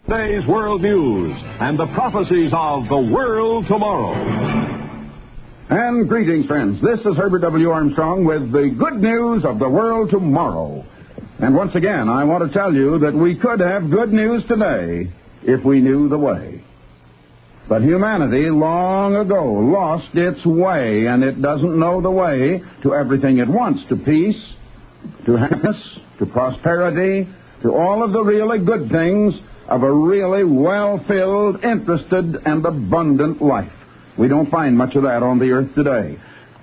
Today's world news and the prophecies of the world tomorrow. And greetings, friends. This is Herbert W. Armstrong with the good news of the world tomorrow. And once again, I want to tell you that we could have good news today if we knew the way. But humanity long ago lost its way, and it doesn't know the way to everything it wants, to peace, to happiness, to prosperity, to all of the really good things of a really well-filled, interested, and abundant life. We don't find much of that on the earth today.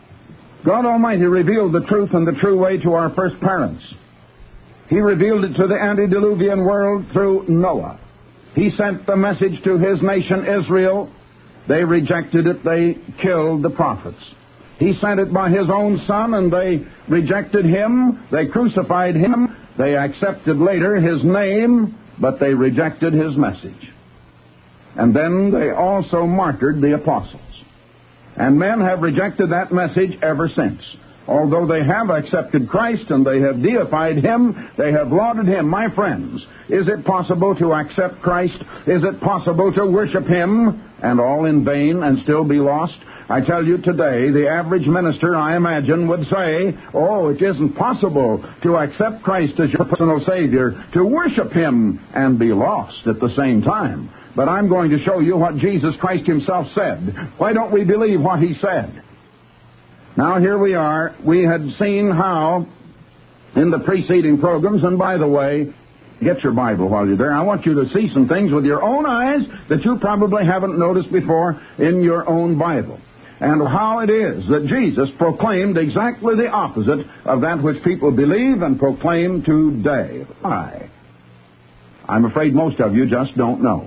God Almighty revealed the truth and the true way to our first parents. He revealed it to the antediluvian world through Noah. He sent the message to his nation Israel. They rejected it. They killed the prophets. He sent it by his own son, and they rejected him. They crucified him. They accepted later his name, but they rejected his message. And then they also martyred the apostles. And men have rejected that message ever since. Although they have accepted Christ and they have deified him, they have lauded him. My friends, is it possible to accept Christ? Is it possible to worship him and all in vain and still be lost? I tell you today, the average minister, I imagine, would say, oh, it isn't possible to accept Christ as your personal Savior, to worship him and be lost at the same time. But I'm going to show you what Jesus Christ himself said. Why don't we believe what he said? Now, here we are. We had seen how in the preceding programs, and by the way, get your Bible while you're there. I want you to see some things with your own eyes that you probably haven't noticed before in your own Bible. And how it is that Jesus proclaimed exactly the opposite of that which people believe and proclaim today. Why? I'm afraid most of you just don't know.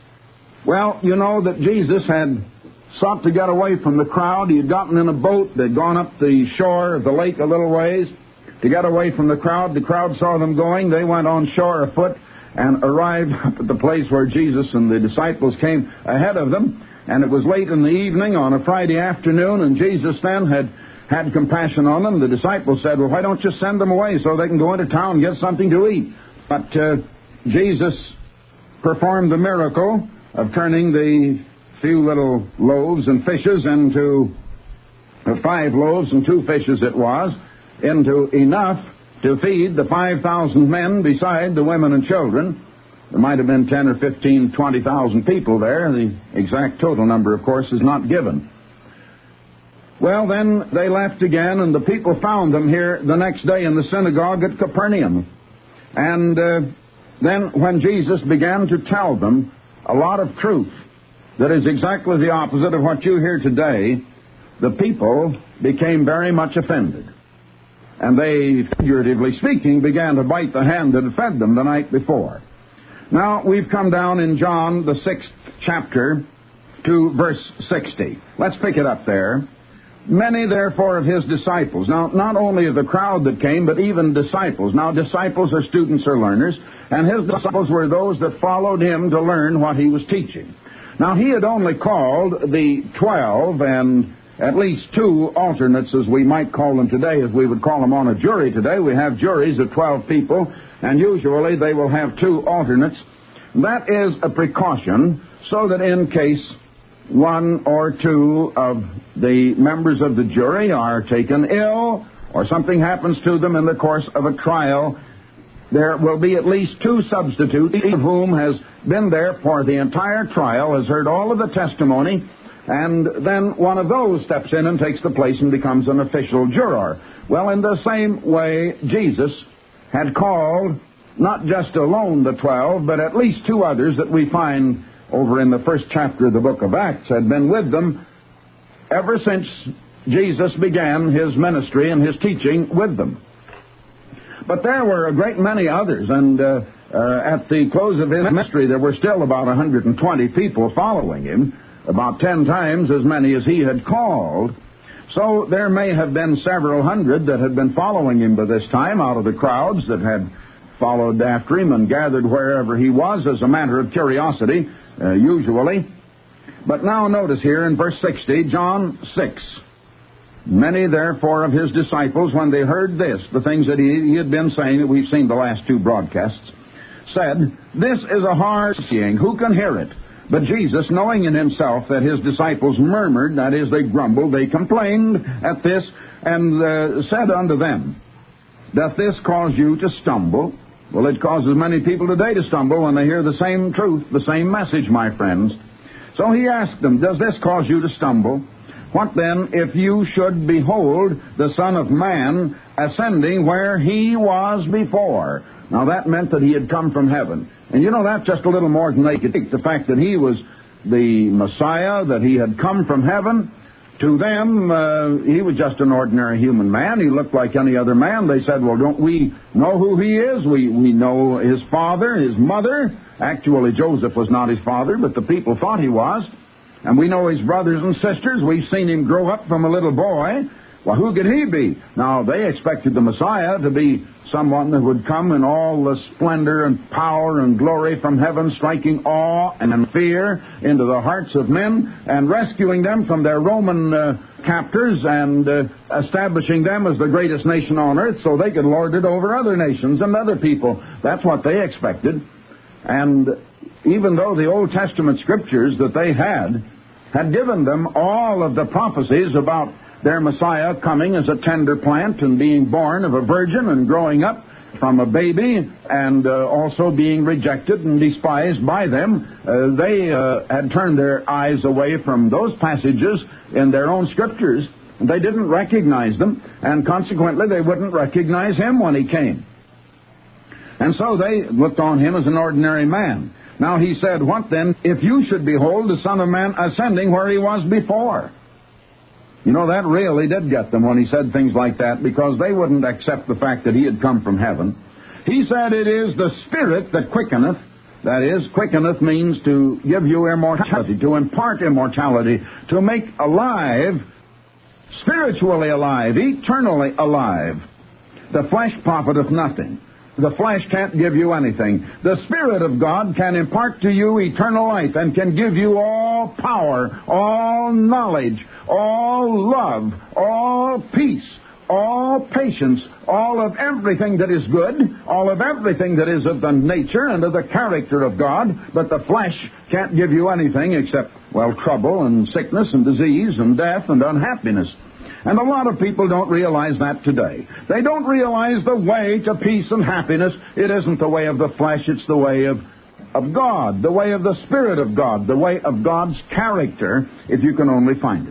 Well, you know that Jesus had sought to get away from the crowd. He had gotten in a boat. They'd gone up the shore of the lake a little ways to get away from the crowd. The crowd saw them going. They went on shore afoot and arrived up at the place where Jesus and the disciples came ahead of them. And it was late in the evening on a Friday afternoon, and Jesus then had compassion on them. The disciples said, well, why don't you send them away so they can go into town and get something to eat? But Jesus performed the miracle of turning the few little loaves and fishes into 5 loaves and 2 fishes it was, into enough to feed the 5,000 men beside the women and children. There might have been 10 or 15, 20,000 people there. The exact total number, of course, is not given. Well, then they left again, and the people found them here the next day in the synagogue at Capernaum. And then when Jesus began to tell them a lot of truth that is exactly the opposite of what you hear today, the people became very much offended. And they, figuratively speaking, began to bite the hand that had fed them the night before. Now, we've come down in John, the 6th chapter, to verse 60. Let's pick it up there. Many, therefore, of his disciples. Now, not only of the crowd that came, but even disciples. Now, disciples are students or learners, and his disciples were those that followed him to learn what he was teaching. Now, he had only called the 12 and at least 2 alternates, as we might call them today, as we would call them on a jury today. We have juries of 12 people, and usually they will have 2 alternates. That is a precaution so that in case 1 or 2 of the members of the jury are taken ill or something happens to them in the course of a trial, there will be at least 2 substitutes, each of whom has been there for the entire trial, has heard all of the testimony, and then one of those steps in and takes the place and becomes an official juror. Well, in the same way, Jesus had called not just alone the 12, but at least 2 others that we find over in the 1st chapter of the book of Acts had been with them ever since Jesus began his ministry and his teaching with them. But there were a great many others, and at the close of his ministry, there were still about 120 people following him, about 10 times as many as he had called. So there may have been several hundred that had been following him by this time out of the crowds that had followed after him and gathered wherever he was as a matter of curiosity, usually. But now notice here in verse 60, John 6. Many, therefore, of his disciples, when they heard this, the things that he had been saying that we've seen the last 2 broadcasts, said, "This is a hard saying. Who can hear it?" But Jesus, knowing in himself that his disciples murmured, that is, they grumbled, they complained at this, and said unto them, "Doth this cause you to stumble?" Well, it causes many people today to stumble when they hear the same truth, the same message, my friends. So he asked them, "Does this cause you to stumble? What then if you should behold the Son of Man ascending where he was before?" Now that meant that he had come from heaven. And you know, that's just a little more than they could take. The fact that he was the Messiah, that he had come from heaven, to them, he was just an ordinary human man. He looked like any other man. They said, "Well, don't we know who he is? We know his father, his mother." Actually, Joseph was not his father, but the people thought he was. "And we know his brothers and sisters. We've seen him grow up from a little boy." Well, who could he be? Now, they expected the Messiah to be someone that would come in all the splendor and power and glory from heaven, striking awe and fear into the hearts of men and rescuing them from their Roman captors and establishing them as the greatest nation on earth so they could lord it over other nations and other people. That's what they expected. And even though the Old Testament scriptures that they had given them all of the prophecies about their Messiah coming as a tender plant and being born of a virgin and growing up from a baby and also being rejected and despised by them, they had turned their eyes away from those passages in their own scriptures. They didn't recognize them, and consequently they wouldn't recognize him when he came. And so they looked on him as an ordinary man. Now he said, "What then if you should behold the Son of Man ascending where he was before?" You know, that really did get them when he said things like that, because they wouldn't accept the fact that he had come from heaven. He said, "It is the Spirit that quickeneth." That is, quickeneth means to give you immortality, to impart immortality, to make alive, spiritually alive, eternally alive. "The flesh profiteth nothing." The flesh can't give you anything. The Spirit of God can impart to you eternal life and can give you all power, all knowledge, all love, all peace, all patience, all of everything that is good, all of everything that is of the nature and of the character of God. But the flesh can't give you anything except, well, trouble and sickness and disease and death and unhappiness. And a lot of people don't realize that today. They don't realize the way to peace and happiness. It isn't the way of the flesh, it's the way of God, the way of the Spirit of God, the way of God's character, if you can only find it.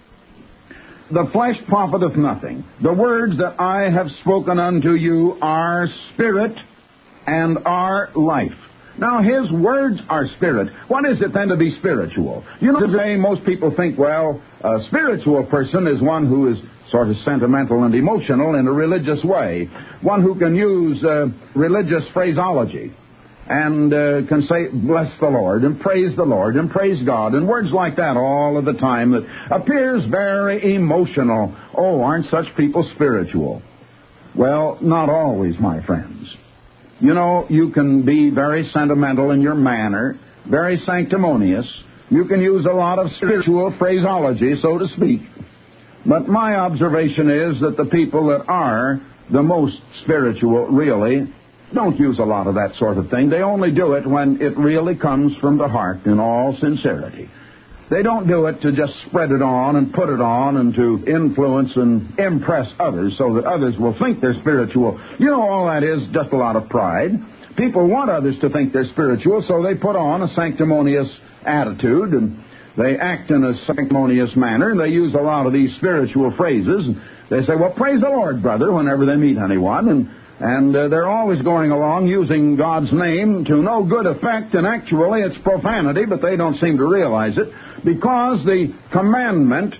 "The flesh profiteth nothing. The words that I have spoken unto you are spirit and are life." Now, his words are spirit. What is it then to be spiritual? You know, today most people think, well, a spiritual person is one who is sort of sentimental and emotional in a religious way, one who can use religious phraseology and can say, "Bless the Lord," and praise the Lord, and praise God, and words like that all of the time that appears very emotional. Oh, aren't such people spiritual? Well, not always, my friends. You know, you can be very sentimental in your manner, very sanctimonious. You can use a lot of spiritual phraseology, so to speak. But my observation is that the people that are the most spiritual really don't use a lot of that sort of thing. They only do it when it really comes from the heart in all sincerity. They don't do it to just spread it on and put it on and to influence and impress others so that others will think they're spiritual. You know, all that is just a lot of pride. People want others to think they're spiritual, so they put on a sanctimonious attitude and they act in a sanctimonious manner, and they use a lot of these spiritual phrases. And they say, "Well, praise the Lord, brother," whenever they meet anyone, and they're always going along using God's name to no good effect, and actually it's profanity, but they don't seem to realize it, because the commandment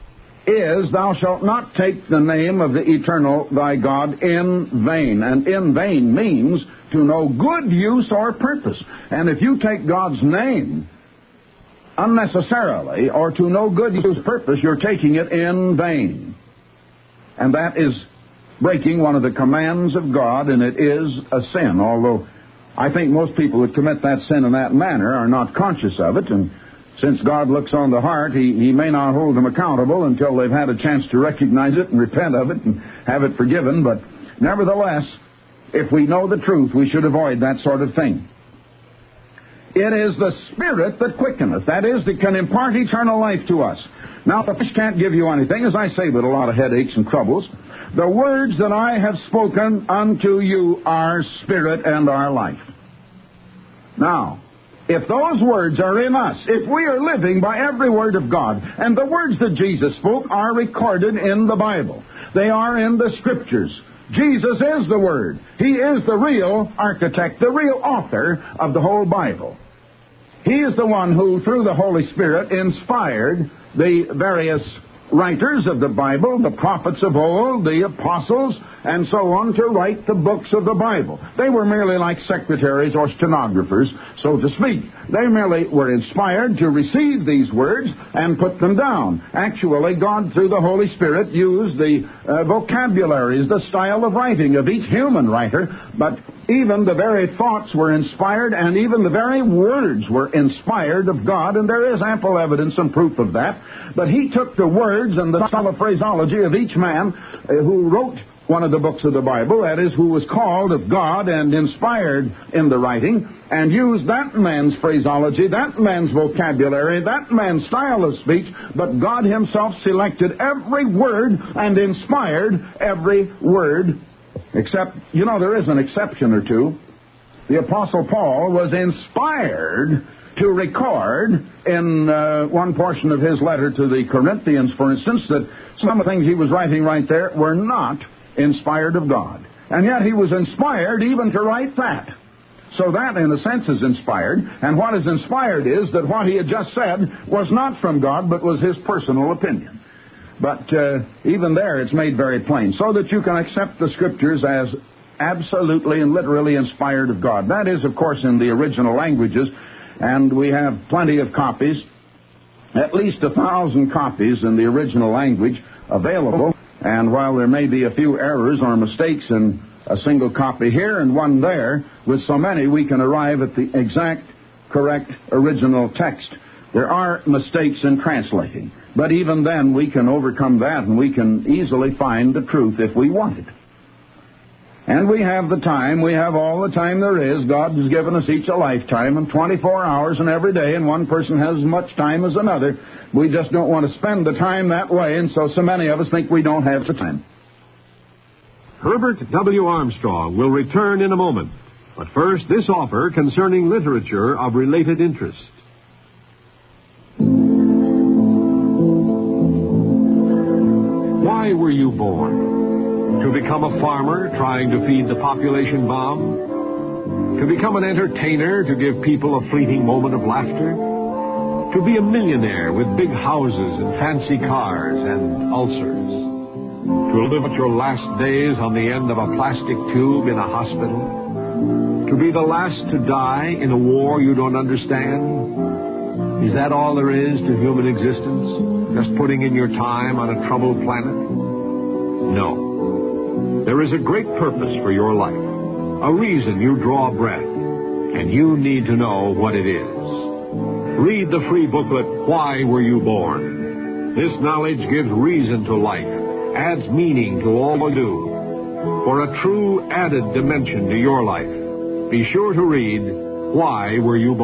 is, "Thou shalt not take the name of the eternal thy God in vain." And in vain means to no good use or purpose. And if you take God's name unnecessarily or to no good use or purpose, you're taking it in vain. And that is breaking one of the commands of God, and it is a sin, although I think most people that commit that sin in that manner are not conscious of it, and since God looks on the heart, he may not hold them accountable until they've had a chance to recognize it and repent of it and have it forgiven. But nevertheless, If we know the truth, we should avoid that sort of thing. It is the Spirit that quickeneth. That is, that can impart eternal life to us. Now, the flesh can't give you anything, as I say, but a lot of headaches and troubles. The words that I have spoken unto you are spirit and are life. Now, if those words are in us, if we are living by every word of God, and the words that Jesus spoke are recorded in the Bible, they are in the Scriptures. Jesus is the Word. He is the real architect, the real author of the whole Bible. He is the one who, through the Holy Spirit, inspired the various writers of the Bible, the prophets of old, the apostles, and so on, to write the books of the Bible. They were merely like secretaries or stenographers, so to speak. They merely were inspired to receive these words and put them down. Actually, God, through the Holy Spirit, used the vocabularies, the style of writing of each human writer, but even the very thoughts were inspired, and even the very words were inspired of God, and there is ample evidence and proof of that. But He took the words and the style of phraseology of each man who wrote one of the books of the Bible, that is, who was called of God and inspired in the writing, and used that man's phraseology, that man's vocabulary, that man's style of speech, but God Himself selected every word and inspired every word. Except, there is an exception or two. The Apostle Paul was inspired to record in one portion of his letter to the Corinthians, for instance, that some of the things he was writing right there were not inspired of God. And yet he was inspired even to write that. So that, in a sense, is inspired. And what is inspired is that what he had just said was not from God, but was his personal opinion. But even there, it's made very plain, so that you can accept the Scriptures as absolutely and literally inspired of God. That is, of course, in the original languages, and we have plenty of copies, at least 1,000 copies in the original language available. And while there may be a few errors or mistakes in a single copy here and one there, with so many we can arrive at the exact, correct, original text. There are mistakes in translating, but even then we can overcome that, and we can easily find the truth if we want it. And we have the time, we have all the time there is. God has given us each a lifetime, and 24 hours in every day, and one person has as much time as another. We just don't want to spend the time that way, and so many of us think we don't have the time. Herbert W. Armstrong will return in a moment. But first, this offer concerning literature of related interest. Why were you born? To become a farmer trying to feed the population bomb? To become an entertainer to give people a fleeting moment of laughter? To be a millionaire with big houses and fancy cars and ulcers? To live out your last days on the end of a plastic tube in a hospital? To be the last to die in a war you don't understand? Is that all there is to human existence? Just putting in your time on a troubled planet? No. There is a great purpose for your life, a reason you draw breath, and you need to know what it is. Read the free booklet, Why Were You Born? This knowledge gives reason to life, adds meaning to all you do. For a true added dimension to your life, be sure to read, Why Were You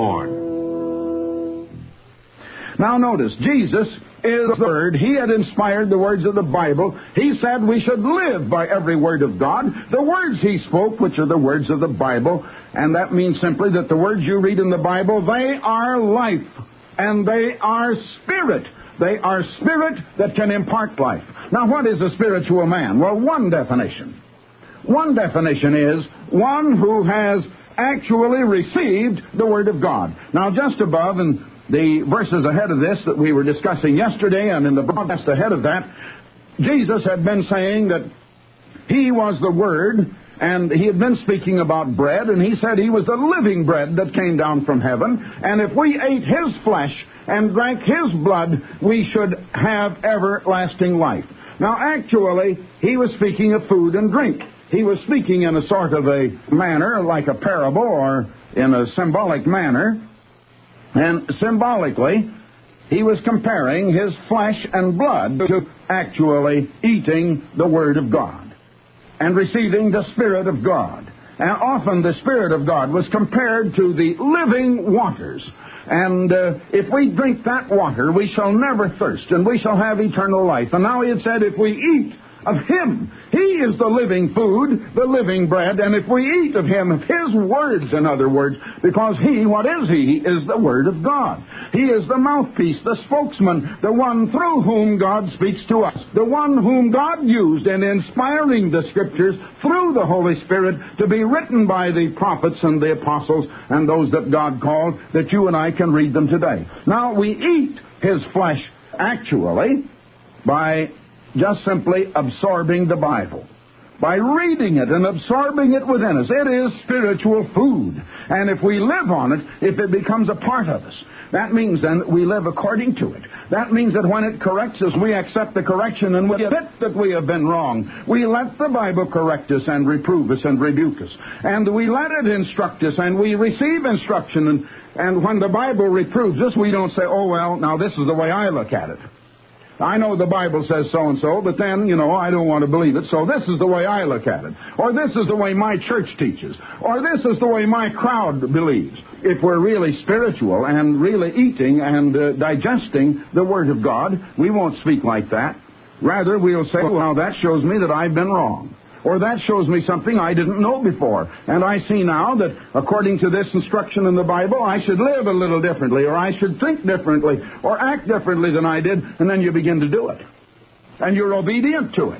Born? Now notice, Jesus is the Word. He had inspired the words of the Bible. He said we should live by every word of God. The words He spoke, which are the words of the Bible, and that means simply that the words you read in the Bible, they are life, and they are spirit. They are spirit that can impart life. Now, what is a spiritual man? Well, one definition. One definition is one who has actually received the Word of God. Now, just above in the verses ahead of this that we were discussing yesterday, and in the broadcast ahead of that, Jesus had been saying that He was the Word, and He had been speaking about bread, and He said He was the living bread that came down from heaven, and if we ate His flesh and drank His blood, we should have everlasting life. Now, actually, He was speaking of food and drink. He was speaking in a sort of a manner, like a parable, or in a symbolic manner. And symbolically, He was comparing His flesh and blood to actually eating the Word of God and receiving the Spirit of God. And often the Spirit of God was compared to the living waters. And if we drink that water, we shall never thirst, and we shall have eternal life. And now he had said, if we eat of Him, He is the living food, the living bread, and if we eat of Him, of His words, in other words, because He, what is He? He is the Word of God. He is the mouthpiece, the spokesman, the one through whom God speaks to us, the one whom God used in inspiring the Scriptures through the Holy Spirit to be written by the prophets and the apostles and those that God called, that you and I can read them today. Now, we eat His flesh actually by just simply absorbing the Bible. By reading it and absorbing it within us. It is spiritual food. And if we live on it, if it becomes a part of us, that means then that we live according to it. That means that when it corrects us, we accept the correction and we admit that we have been wrong. We let the Bible correct us and reprove us and rebuke us. And we let it instruct us and we receive instruction. And when the Bible reproves us, we don't say, oh, well, now this is the way I look at it. I know the Bible says so-and-so, but then, I don't want to believe it, so this is the way I look at it. Or this is the way my church teaches. Or this is the way my crowd believes. If we're really spiritual and really eating and digesting the Word of God, we won't speak like that. Rather, we'll say, well, that shows me that I've been wrong. Or that shows me something I didn't know before. And I see now that according to this instruction in the Bible, I should live a little differently, or I should think differently, or act differently than I did, and then you begin to do it. And you're obedient to it.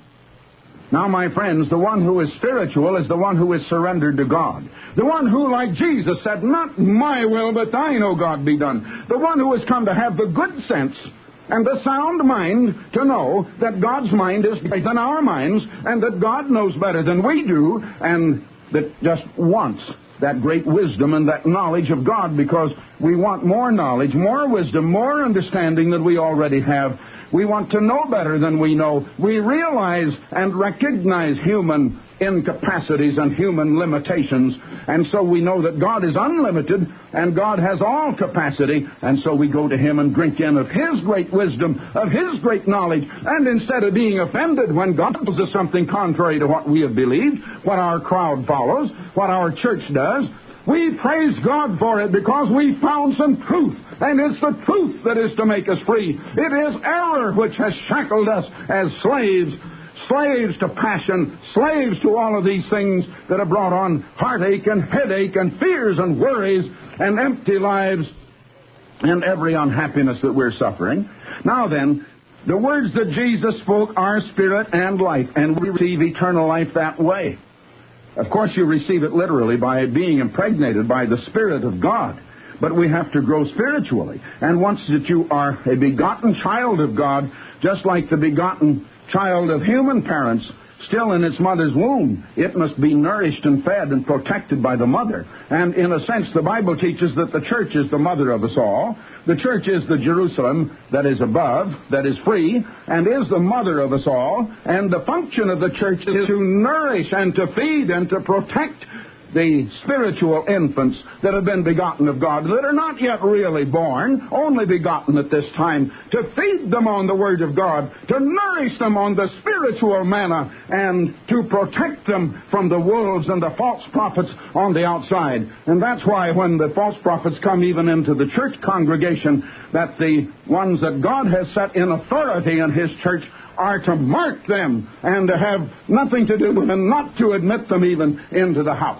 Now, my friends, the one who is spiritual is the one who is surrendered to God. The one who, like Jesus, said, not my will, but thine, O God, be done. The one who has come to have the good sense and the sound mind to know that God's mind is better than our minds, and that God knows better than we do, and that just wants that great wisdom and that knowledge of God, because we want more knowledge, more wisdom, more understanding than we already have. We want to know better than we know. We realize and recognize human incapacities and human limitations, and so we know that God is unlimited and God has all capacity, and so we go to Him and drink in of His great wisdom, of His great knowledge, and instead of being offended when God tells us something contrary to what we have believed, what our crowd follows, what our church does, we praise God for it because we found some truth, and it's the truth that is to make us free. It is error which has shackled us as slaves to passion, slaves to all of these things that have brought on heartache and headache and fears and worries and empty lives and every unhappiness that we're suffering. Now then, the words that Jesus spoke are spirit and life, and we receive eternal life that way. Of course, you receive it literally by being impregnated by the Spirit of God. But we have to grow spiritually. And once that you are a begotten child of God, just like the begotten child of human parents, still in its mother's womb, it must be nourished and fed and protected by the mother. And in a sense, the Bible teaches that the church is the mother of us all. The church is the Jerusalem that is above, that is free, and is the mother of us all. And the function of the church is to nourish and to feed and to protect the spiritual infants that have been begotten of God, that are not yet really born, only begotten at this time, to feed them on the Word of God, to nourish them on the spiritual manna, and to protect them from the wolves and the false prophets on the outside. And that's why when the false prophets come even into the church congregation, that the ones that God has set in authority in His church are to mark them and to have nothing to do with them, and not to admit them even into the house.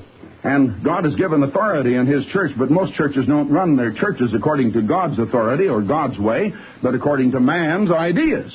And God has given authority in His church, but most churches don't run their churches according to God's authority or God's way, but according to man's ideas.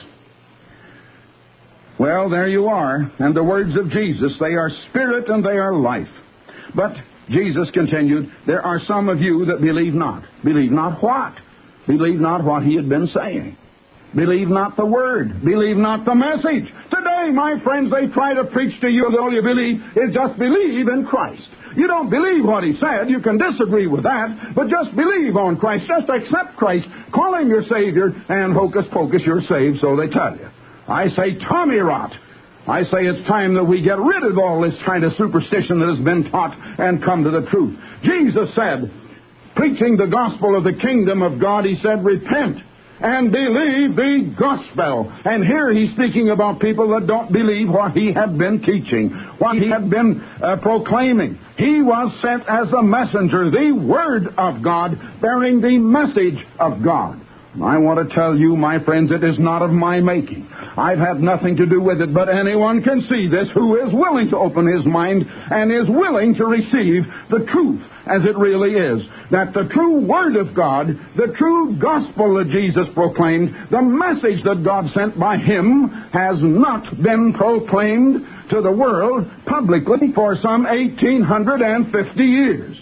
Well, there you are. And the words of Jesus, they are spirit and they are life. But Jesus continued, there are some of you that believe not. Believe not what? Believe not what He had been saying. Believe not the Word. Believe not the message. Today, my friends, they try to preach to you that all you believe is just believe in Christ. You don't believe what He said. You can disagree with that, but just believe on Christ. Just accept Christ, call Him your Savior, and hocus pocus, you're saved, so they tell you. I say Tommy rot. I say it's time that we get rid of all this kind of superstition that has been taught and come to the truth. Jesus said, preaching the gospel of the kingdom of God, He said, repent and believe the gospel. And here he's speaking about people that don't believe what he had been teaching, what he had been proclaiming. He was sent as a messenger, the Word of God, bearing the message of God. I want to tell you, my friends, it is not of my making. I've had nothing to do with it, but anyone can see this who is willing to open his mind and is willing to receive the truth as it really is. That the true Word of God, the true gospel that Jesus proclaimed, the message that God sent by Him has not been proclaimed to the world publicly for some 1,850 years.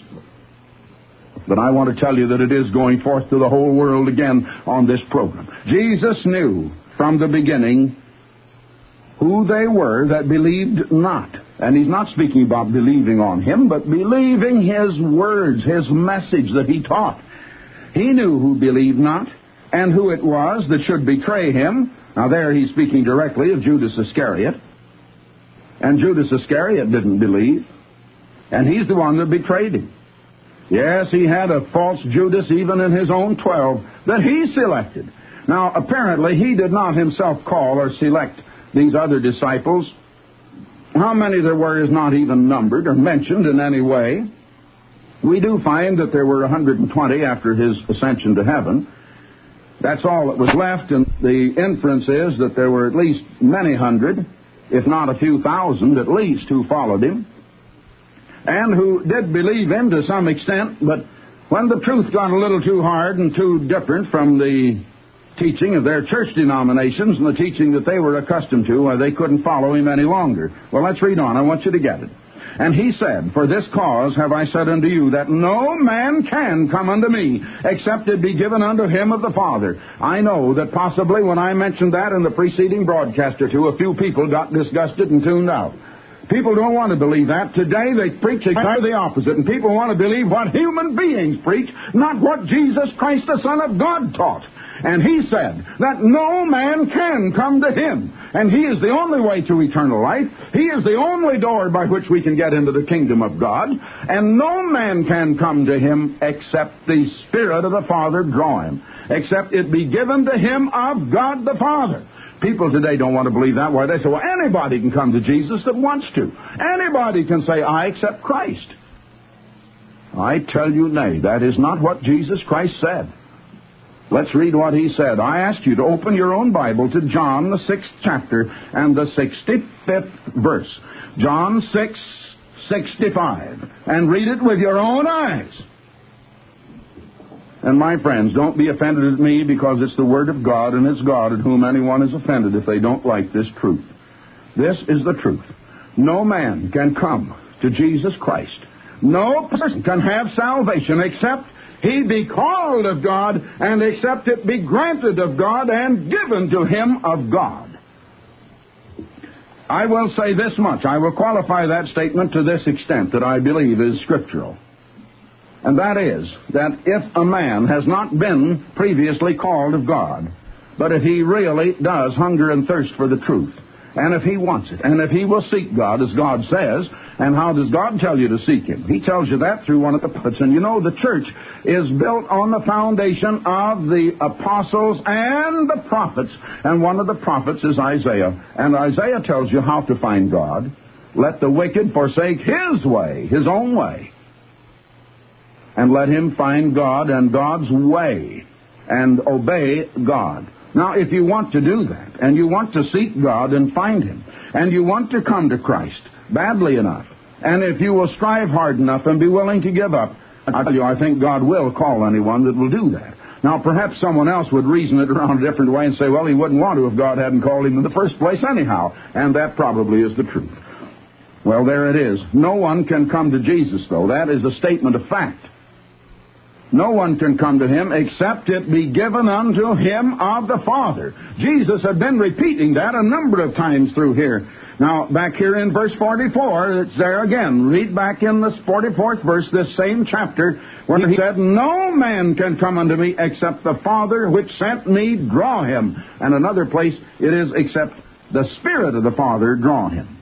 But I want to tell you that it is going forth to the whole world again on this program. Jesus knew from the beginning who they were that believed not. And he's not speaking about believing on Him, but believing His words, His message that He taught. He knew who believed not and who it was that should betray Him. Now there he's speaking directly of Judas Iscariot. And Judas Iscariot didn't believe. And he's the one that betrayed Him. Yes, he had a false Judas even in his own 12 that he selected. Now, apparently, he did not himself call or select these other disciples. How many there were is not even numbered or mentioned in any way. We do find that there were 120 after his ascension to heaven. That's all that was left, and the inference is that there were at least many hundred, if not a few thousand at least, who followed him, and who did believe Him to some extent, but when the truth got a little too hard and too different from the teaching of their church denominations and the teaching that they were accustomed to, they couldn't follow Him any longer. Well, let's read on. I want you to get it. And He said, "For this cause have I said unto you, that no man can come unto me, except it be given unto him of the Father." I know that possibly when I mentioned that in the preceding broadcast or two, a few people got disgusted and tuned out. People don't want to believe that. Today they preach exactly the opposite, and people want to believe what human beings preach, not what Jesus Christ, the Son of God, taught. And He said that no man can come to Him, and He is the only way to eternal life. He is the only door by which we can get into the kingdom of God, and no man can come to Him except the Spirit of the Father draw him, except it be given to him of God the Father. People today don't want to believe that. Why? They say, well, anybody can come to Jesus that wants to. Anybody can say, I accept Christ. I tell you, nay, that is not what Jesus Christ said. Let's read what He said. I ask you to open your own Bible to John, the 6th chapter, and the 65th verse. John 6:65. And read it with your own eyes. And my friends, don't be offended at me, because it's the Word of God, and it's God at whom anyone is offended if they don't like this truth. This is the truth. No man can come to Jesus Christ. No person can have salvation except he be called of God, and except it be granted of God and given to him of God. I will say this much. I will qualify that statement to this extent that I believe is scriptural. And that is, that if a man has not been previously called of God, but if he really does hunger and thirst for the truth, and if he wants it, and if he will seek God, as God says, and how does God tell you to seek Him? He tells you that through one of the prophets. And you know, the church is built on the foundation of the apostles and the prophets, and one of the prophets is Isaiah. And Isaiah tells you how to find God. Let the wicked forsake his way, his own way, and let him find God and God's way, and obey God. Now, if you want to do that, and you want to seek God and find Him, and you want to come to Christ badly enough, and if you will strive hard enough and be willing to give up, I tell you, I think God will call anyone that will do that. Now, perhaps someone else would reason it around a different way and say, well, he wouldn't want to if God hadn't called him in the first place anyhow, and that probably is the truth. Well, there it is. No one can come to Jesus, though. That is a statement of fact. No one can come to Him except it be given unto him of the Father. Jesus had been repeating that a number of times through here. Now, back here in verse 44, it's there again. Read back in this 44th verse, this same chapter, where He said, no man can come unto me except the Father which sent me draw him. And another place it is, except the Spirit of the Father draw him.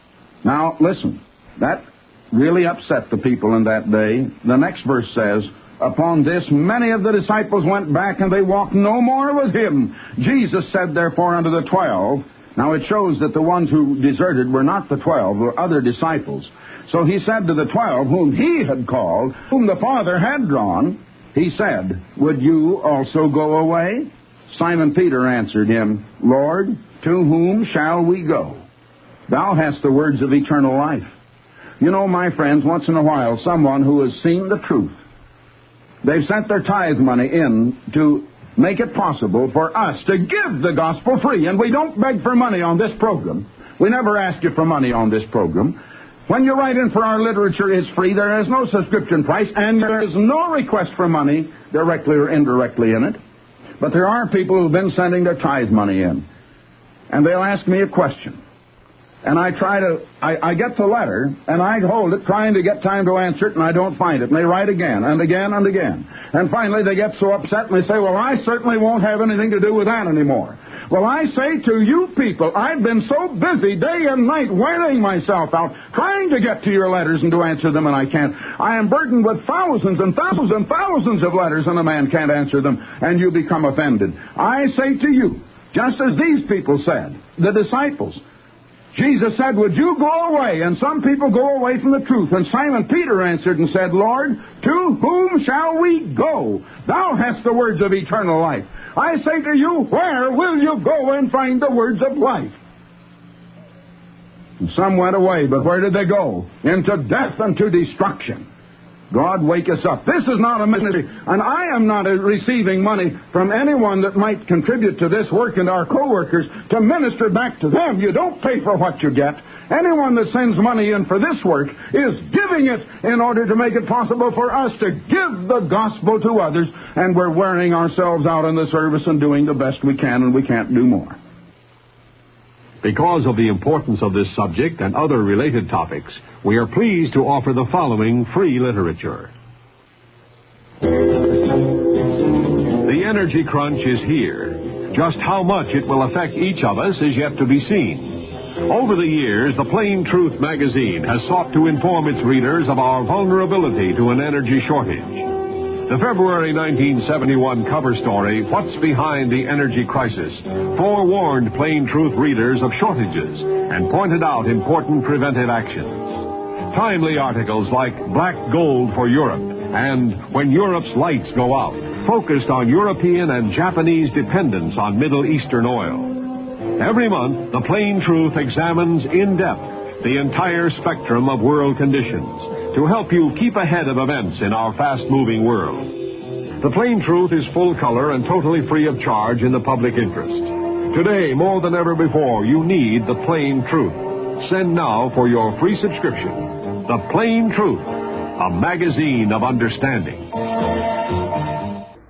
Now, listen, that really upset the people in that day. The next verse says, Upon this, many of the disciples went back, and they walked no more with him. Jesus said, therefore, unto the 12, now it shows that the ones who deserted were not the 12, were other disciples. So he said to the 12, whom he had called, whom the Father had drawn, he said, would you also go away? Simon Peter answered him, Lord, to whom shall we go? Thou hast the words of eternal life. You know, my friends, once in a while, someone who has seen the truth, they've sent their tithe money in to make it possible for us to give the gospel free. And we don't beg for money on this program. We never ask you for money on this program. When you write in for our literature, it's free. There is no subscription price, and there is no request for money, directly or indirectly, in it. But there are people who've been sending their tithe money in. And they'll ask me a question. And I get the letter, and I hold it, trying to get time to answer it, and I don't find it. And they write again, and again, and again. And finally they get so upset, and they say, well, I certainly won't have anything to do with that anymore. Well, I say to you people, I've been so busy day and night wearing myself out, trying to get to your letters and to answer them, and I can't. I am burdened with thousands and thousands and thousands of letters, and a man can't answer them, and you become offended. I say to you, just as these people said, the disciples, Jesus said, would you go away? And some people go away from the truth. And Simon Peter answered and said, Lord, to whom shall we go? Thou hast the words of eternal life. I say to you, where will you go and find the words of life? And some went away, but where did they go? Into death and to destruction. God, wake us up. This is not a ministry, and I am not receiving money from anyone that might contribute to this work and our co-workers to minister back to them. You don't pay for what you get. Anyone that sends money in for this work is giving it in order to make it possible for us to give the gospel to others, and we're wearing ourselves out in the service and doing the best we can, and we can't do more. Because of the importance of this subject and other related topics, we are pleased to offer the following free literature. The energy crunch is here. Just how much it will affect each of us is yet to be seen. Over the years, the Plain Truth magazine has sought to inform its readers of our vulnerability to an energy shortage. The February 1971 cover story, What's Behind the Energy Crisis, forewarned Plain Truth readers of shortages and pointed out important preventive actions. Timely articles like Black Gold for Europe and When Europe's Lights Go Out focused on European and Japanese dependence on Middle Eastern oil. Every month, the Plain Truth examines in depth the entire spectrum of world conditions to help you keep ahead of events in our fast-moving world. The Plain Truth is full color and totally free of charge in the public interest. Today, more than ever before, you need the Plain Truth. Send now for your free subscription. The Plain Truth, a magazine of understanding.